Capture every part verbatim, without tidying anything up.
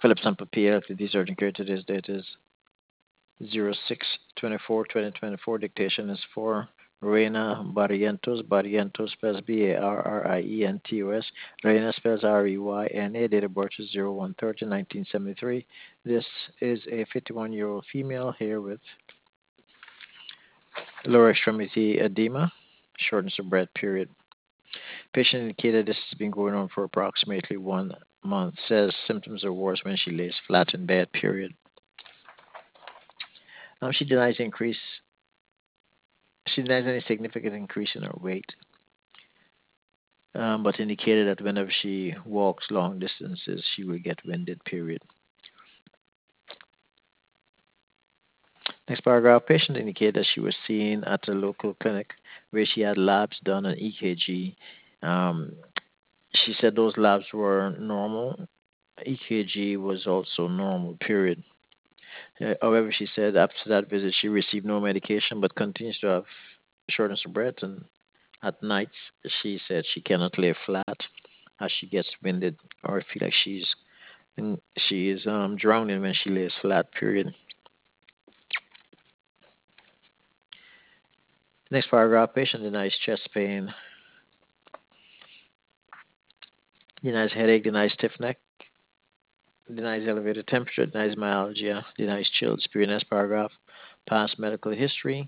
Phillips and Papilla, the urgent care today's date is zero six twenty-four twenty twenty-four. Dictation is for Reina Barrientos. Barrientos spells B A R R I E N T O S. Reina spells R E Y N A. Date of birth is zero one thirty nineteen seventy-three. This is a fifty-one year old female here with lower extremity edema, shortness of breath, period. Patient indicated this has been going on for approximately one month. Says symptoms are worse when she lays flat in bed, period. Now she denies increase. She denies any significant increase in her weight, um, but indicated that whenever she walks long distances, she will get winded, period. Next paragraph, patient indicated that she was seen at a local clinic where she had labs done and E K G. Um, she said those labs were normal. E K G was also normal, period. Uh, however, she said after that visit, she received no medication but continues to have shortness of breath. And at nights, she said she cannot lay flat as she gets winded or feel like she's and she is um, drowning when she lays flat. Period. Next paragraph: patient denies chest pain, denies headache, denies stiff neck, denies elevated temperature, denies myalgia, denies chills. Period. Next paragraph: past medical history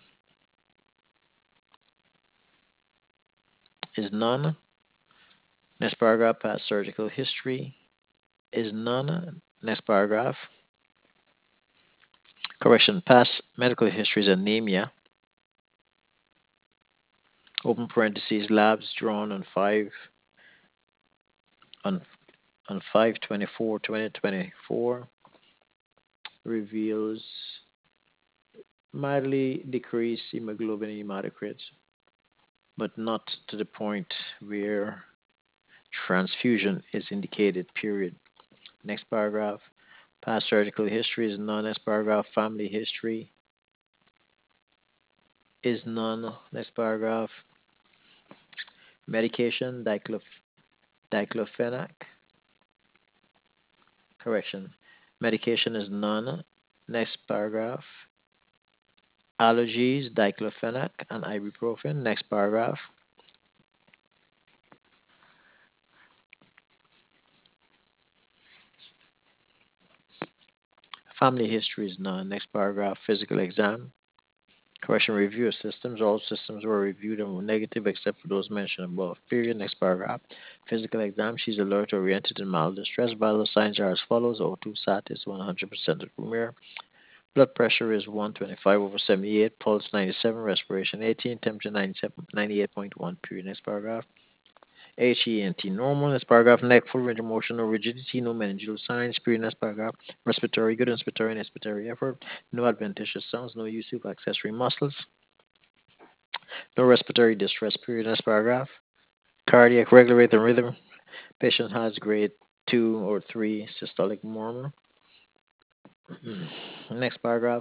is none. Next paragraph: past surgical history is none. Next paragraph: correction: past medical history is anemia. Open parentheses, labs drawn on five on on five twenty-four twenty twenty-four reveals mildly decreased hemoglobin hematocrits, but not to the point where transfusion is indicated, period. Next paragraph. Past surgical history is none. Next paragraph. Family history is none. Next paragraph. Medication, diclof- diclofenac. Correction. Medication is none. Next paragraph. Allergies, diclofenac and ibuprofen. Next paragraph. Family history is none. Next paragraph. Physical exam. Correction: review of systems. All systems were reviewed and were negative except for those mentioned above. Period. Next paragraph. Physical exam. She's alert, oriented, and mild distress. Vital signs are as follows: O two sat is one hundred percent of premier. Blood pressure is one twenty-five over seventy-eight. Pulse ninety-seven. Respiration eighteen. Temperature ninety-seven, ninety-eight point one. Period. Next paragraph. H E N T normal. Next paragraph. Neck full range of motion, no rigidity, no meningeal signs. Period. Next paragraph. Respiratory good, inspiratory and expiratory effort. No adventitious sounds, no use of accessory muscles. No respiratory distress. Period. Next paragraph. Cardiac regular rate and rhythm. Patient has grade two or three systolic murmur. Next paragraph.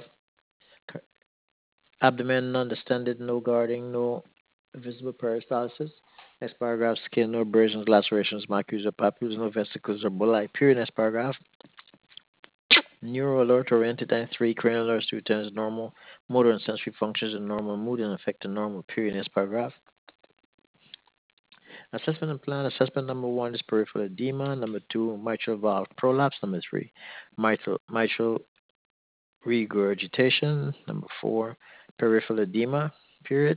Abdomen non-distended, no guarding, no visible peristalsis. Next paragraph. Skin, no abrasions, lacerations, macules, or papules, no vesicles or bullae. Period. Next paragraph. Neuro alert oriented and three cranial alerts to return as normal. Motor and sensory functions in normal. Mood and affect in normal. Period. Next paragraph. Assessment and plan. Assessment number one is peripheral edema. Number two, mitral valve prolapse. Number three, mitral, mitral regurgitation. Number four, peripheral edema, period.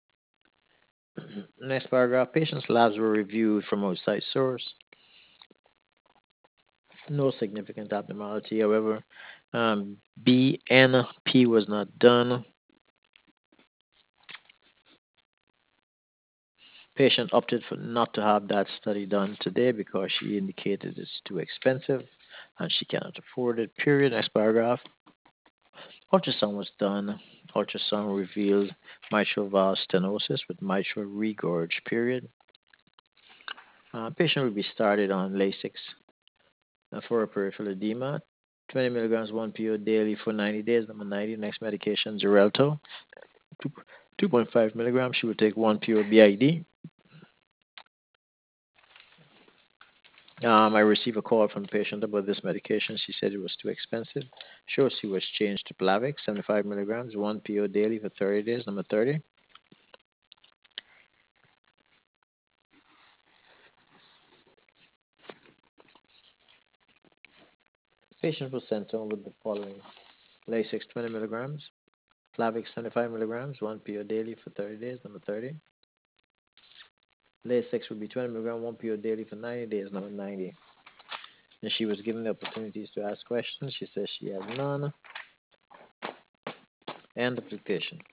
Next paragraph, patient's labs were reviewed from outside source. No significant abnormality. However, um, B N P was not done. Patient opted for not to have that study done today because she indicated it's too expensive and she cannot afford it. Period. Next paragraph. Ultrasound was done. Ultrasound revealed mitral valve stenosis with mitral regurg. Period. Uh, patient will be started on Lasix uh, for peripheral edema. twenty milligrams one P O daily for ninety days. Number ninety. Next medication, Xarelto. two point five milligrams. She will take one P O B I D. Um, I received a call from the patient about this medication. She said it was too expensive. Sure, she was changed to Plavix, seventy-five milligrams, one P O daily for thirty days. Number thirty. Patient was sent home with the following: Lasix, twenty milligrams, Plavix, seventy-five milligrams, one P O daily for thirty days. Number thirty. Lasix would be twenty milligrams, one P O daily for ninety days. Number ninety. And she was given the opportunities to ask questions. She says she has none. End of dictation.